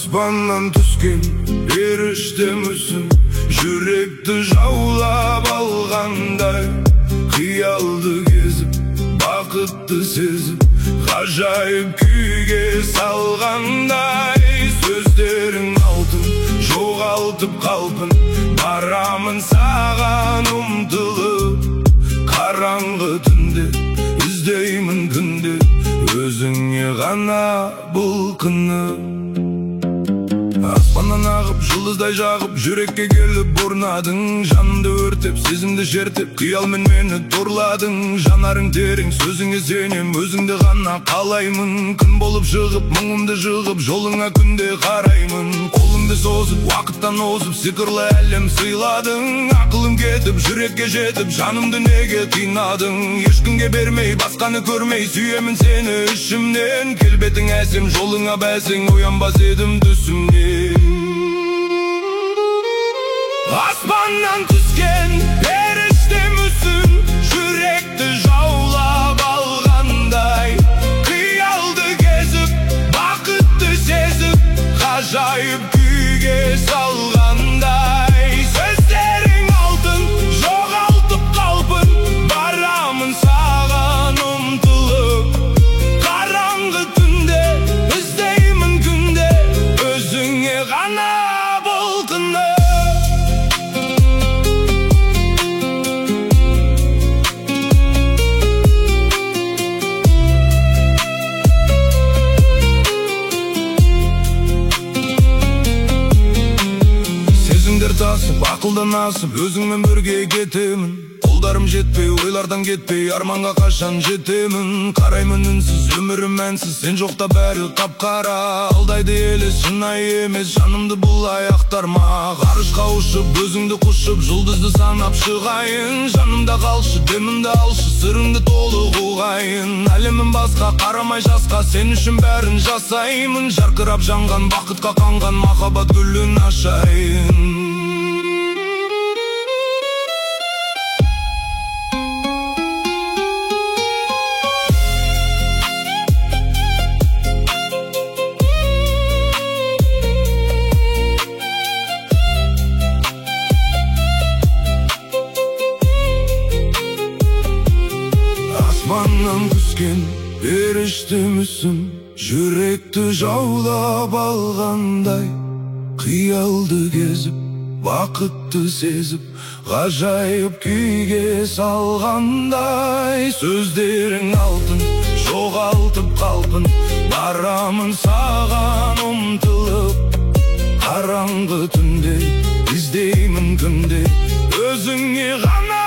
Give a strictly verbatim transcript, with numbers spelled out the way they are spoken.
Аспаннан түскен періштемісің, жүректі жаулап алғандай, қиялды кезіп, бақытты сезіп, ғажайып күйге салғандай. Сөздерің алтын, жоғалтып қалпын, барамын саған ұмтылып. Қараңғы түнде іздеймін күнде, өзіңе ғана бұлқынып. Аспаннан ағып, жұлдыздай жағып, жүрекке келіп орнадың. Жанымды өртеп, сезімді шертіп, қиялмен мені торладың. Жанарың терең, сөзіңе сенем, өзіңді ғана қалаймын. Күн болып шығып, мұңымды жығып, жолыңа күнде қараймын. Қолыңды созып, уақыттан озып, сиқырлы әлем сыйладың. Ақылым кетіп, жүрекке жетіп, жанымды неге қинадың? Ешкімге бермей, басқаны көрмей, сүйемін сені ішімнен. Келбетің әсем, жолыңа бәсең, оянбас едім түсімнен. Аспаннан түскен періштемісің, жүректі жаулап алғандай, қиялды кезіп, бақытты сезіп, ғажайып күйге салғандай. Сөздерің алтын, жоғалтып қалпын, барамын саған ұмтылып. Қараңғы түнде іздеймін күнде, өзіңе ғана бұлқынып. Тасып, ақылдан асып, өзіңмен бірге кетемін. Қолдарым жетпей, ойлардан кетпей, арманға қашан жетемін. Қараймын үнсіз, өмірім мәнсіз, сен жоқта бәрі қап-қара. Алдайды елес, шынайы емес, жанымды бұл аяқтарма. Ғарышқа ұшып, өзіңді құшып, жұлдызды санап шығайын. Жанымда қалшы, демімді алшы, сырыңды толық ұғайын. Әлемім басқа, қарамай жасқа, сен үшін бәрін жасаймын. Жарқырап жанған, бақытқа қанған, махаббат гүлін ашайын. Аспаннан түскен періштемісің, жүректі жаулап алғандай, қиялды кезіп, бақытты сезіп, ғажайып күйге салғандай. Сөздерің алтын, жоғалтып қалпын, барамын саған ұмтылып. Қараңғы түнде іздеймін күнде, өзіңе ғана